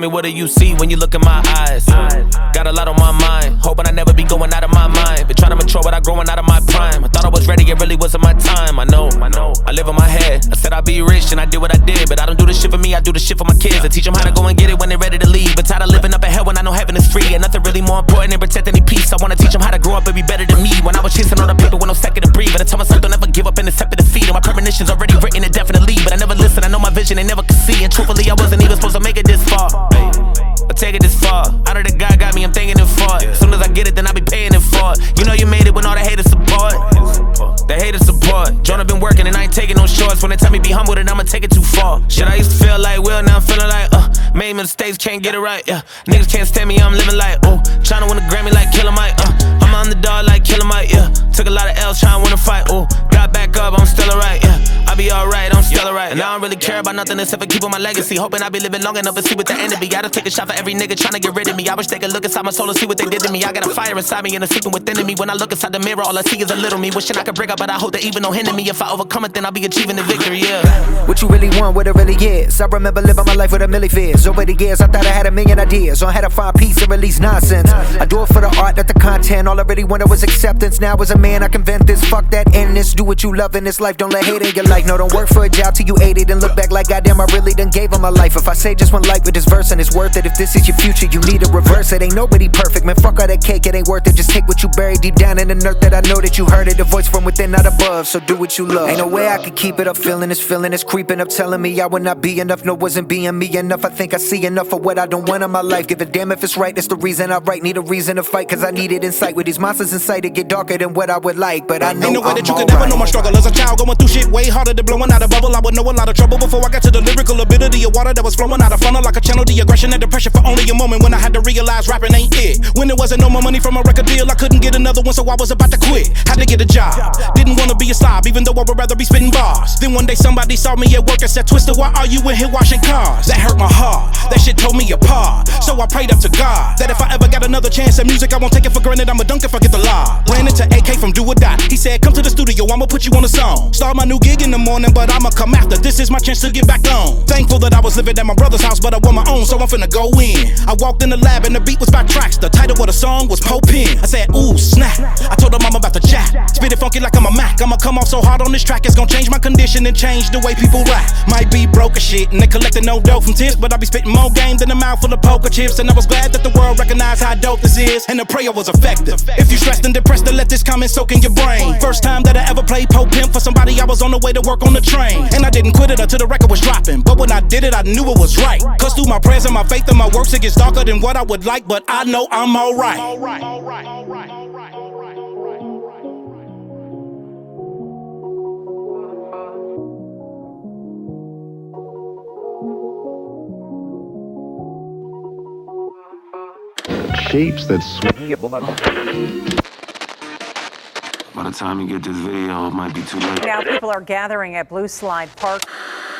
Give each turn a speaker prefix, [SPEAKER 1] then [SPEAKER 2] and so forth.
[SPEAKER 1] me, what do you see when you look in my eyes? Got a lot on my mind, hoping I never be going out of my mind. Been trying to mature without growing out of my prime. I thought I was ready, it really wasn't my time. I know, I live in my head. I said I'd be rich and I did what I did, but I don't do this shit for me, I do this shit for my kids. I teach them how to go and get it when they're ready to leave. But tired of living up in hell when I know heaven is free. And nothing really more important than protecting any peace. I wanna teach them how to grow up and be better than me. When I was chasing all the paper with no second to breathe, but I tell myself don't ever give up and accept defeat. And my premonitions already written indefinitely, but I never listened, I know my vision, they never could see. And truthfully, I wasn't even supposed to make it this far. But take it this far. Out of the God got me, I'm thanking him for it. As soon as I get it, then I be paying him for it. You know you made it when all the haters support. The haters support. Jonah been working and I ain't taking no shorts. When they tell me be humble, then I'ma take it too far. Shit, I used to feel like Will, now I'm feeling like made mistakes, can't get it right, yeah. Niggas can't stand me, I'm living like, tryna win a Grammy like Killer Mike, I'm on the dog like Killer Mike, yeah. Took a lot of L's tryna win a fight, got back up, I'm still alright, yeah. I be alright, I'm still alright. And I don't really care about nothing except for keeping my legacy. Hoping I be living long enough to see what the end of me. Gotta take a shot for every nigga tryna get rid of me. I wish they could look inside my soul and see what they did to me. I got a fire inside me and a secret within me. When I look inside the mirror, all I see is a little me. Wishing I could break up, but I hope that even no hinder me. If I overcome it, then I'll be achieving the victory, yeah.
[SPEAKER 2] What you really want, what it really is. I remember living my life with a million fears. Over the years, I thought I had a million ideas on how to find peace and release nonsense. I do it for the art, not the content. All I really wanted was acceptance. Now as a man, I can vent this. Fuck that endless. Do what you love in this life. Don't let hate in your life. No, don't work for a job till you ate it and look back like goddamn, I really done gave him my life. If I say just one life with this verse and it's worth it. If this is your future, you need to reverse it. Ain't nobody perfect, man. Fuck all that cake, it ain't worth it. Just take what you buried deep down in the earth. That I know that you heard it. The voice from within, not above. So do what you love. Ain't no way I could keep it up. Feeling is creeping up, telling me I would not be enough. No, wasn't being me enough. I think I see enough of what I don't want in my life. Give a damn if it's right. That's the reason I write. Need a reason to fight, cause I need it in sight. With these monsters in sight, it get darker than what I would like. But I know
[SPEAKER 3] ain't no way that you
[SPEAKER 2] I'm
[SPEAKER 3] could ever know my struggle. As a child going through shit way harder than blowing out a bubble. I would know a lot of trouble before I got to the lyrical ability of water that was flowing out of funnel like a channel. The aggression and depression for only a moment when I had to realize rapping ain't it. When there wasn't no more money from a record deal, I couldn't get another one, so I was about to quit. Had to get a job. Didn't wanna be a slob, even though I would rather be spitting bars. Then one day somebody saw me at work and said, Twister, why are you in here washing cars? That hurt my heart. That shit tore me apart. So I prayed up to God that if I ever got another chance at music, I won't take it for granted. I'ma dunk if I get the law. Ran into AK from Do or Die. He said, come to the studio, I'ma put you on a song. Start my new gig in the morning, but I'ma come after. This is my chance to get back on. Thankful that I was living at my brother's house, but I want my own, so I'm finna go in. I walked in the lab and the beat was by tracks. The title of the song was Pope Pen. I said, ooh, snap. I told them I'm about to jack. Spit it funky like I'm a Mac. I'ma come off so hard on this track, it's gonna change my condition and change the way people rap. Might be broke as shit and they collecting no dope from tips, but I be spitting more game than a mouth full of poker chips. And I was glad that the world recognized how dope this is, and the prayer was effective. If you stressed and depressed, then let this comment soak in your brain. First time that I ever played Pope Pimp for somebody, I was on the way to work on the train. And I didn't quit it until the record was dropping, but when I did it, I knew it was right. Cause through my prayers and my faith and my works, it gets darker than what I would like, but I know I'm alright.
[SPEAKER 4] Shapes that swing.
[SPEAKER 1] By the time you get this video, it might be too late.
[SPEAKER 5] Now people are gathering at Blue Slide Park.